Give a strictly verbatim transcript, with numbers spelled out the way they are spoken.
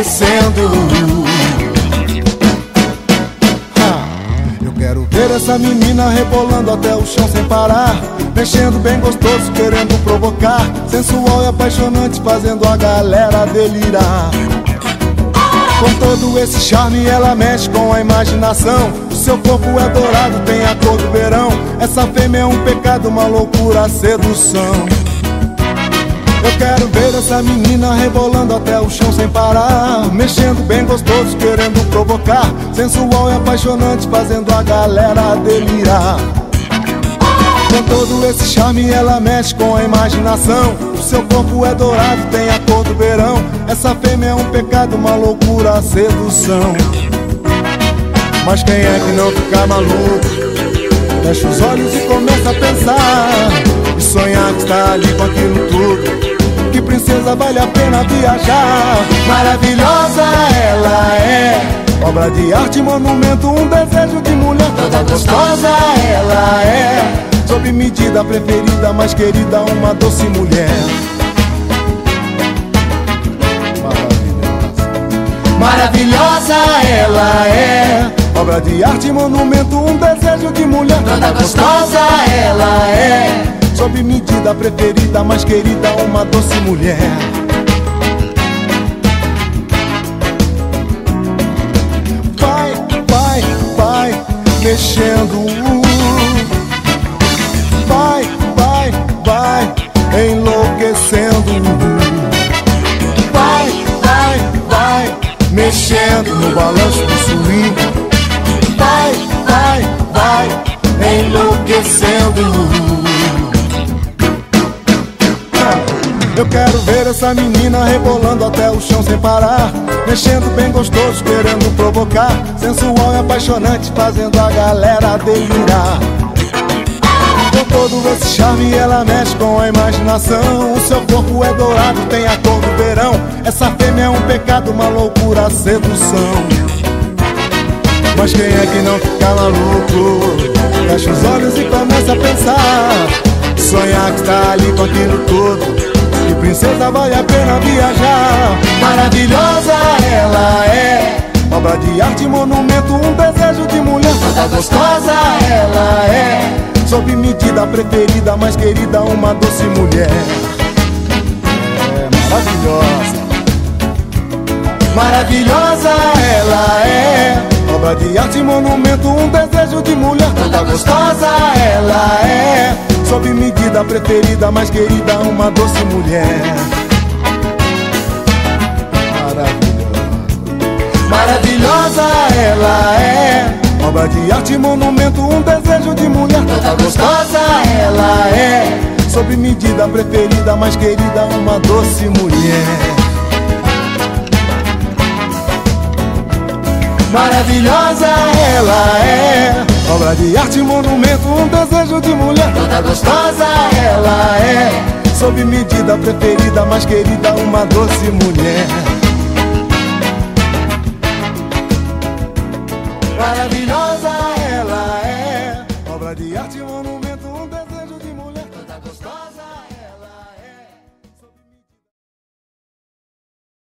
enlouquecendo. Eu quero ver essa menina rebolando até o chão sem parar, mexendo bem gostoso, querendo provocar, sensual e apaixonante, fazendo a galera delirar. Com todo esse charme ela mexe com a imaginação. O seu corpo é dourado, tem a cor do verão. Essa fêmea é um pecado, uma loucura, a sedução. Eu quero ver essa menina rebolando até o chão sem parar, mexendo bem gostoso, querendo provocar, sensual e apaixonante, fazendo a galera delirar. Com todo esse charme ela mexe com a imaginação. O seu corpo é dourado, tem a cor do verão. Essa fêmea é um pecado, uma loucura, a sedução. Mas quem é que não fica maluco? Fecha os olhos e começa a pensar, e sonhar que está ali com aquilo tudo. Que princesa, vale a pena viajar. Maravilhosa ela é, obra de arte, monumento, um desejo de mulher. Toda gostosa ela é, sob medida, preferida, mais querida, uma doce mulher. Maravilhosa, maravilhosa ela é, obra de arte, monumento, um desejo de mulher. Toda gostosa ela é, sob medida, preferida, mais querida, uma doce mulher. Vai, vai, vai, mexendo. Vai, vai, vai, enlouquecendo. Vai, vai, vai, mexendo no balanço do swing. Vai, vai, vai, enlouquecendo. Eu quero ver essa menina rebolando até o chão sem parar, mexendo bem gostoso, querendo provocar, sensual e apaixonante, fazendo a galera delirar. Com todo esse charme ela mexe com a imaginação. O seu corpo é dourado, tem a cor do verão. Essa fêmea é um pecado, uma loucura, a sedução. Mas quem é que não fica maluco? Fecha os olhos e começa a pensar, sonhar que está ali com aquilo tudo. Que princesa, vale a pena viajar. Maravilhosa ela é, obra de arte, monumento, um desejo de mulher. Toda gostosa ela é, sob medida, preferida, mais querida, uma doce mulher. É maravilhosa, maravilhosa ela é, obra de arte, monumento, um desejo de mulher. Toda gostosa ela é, sob medida, preferida, mais querida, uma doce mulher. Maravilhosa, maravilhosa ela é, obra de arte, monumento, um desejo de mulher. Toda gostosa ela é, sob medida, preferida, mais querida, uma doce mulher. Maravilhosa ela é, obra de arte, monumento, um desejo de mulher. Toda gostosa ela é, sob medida, preferida, mais querida, uma doce mulher. Maravilhosa ela é, obra de arte, monumento.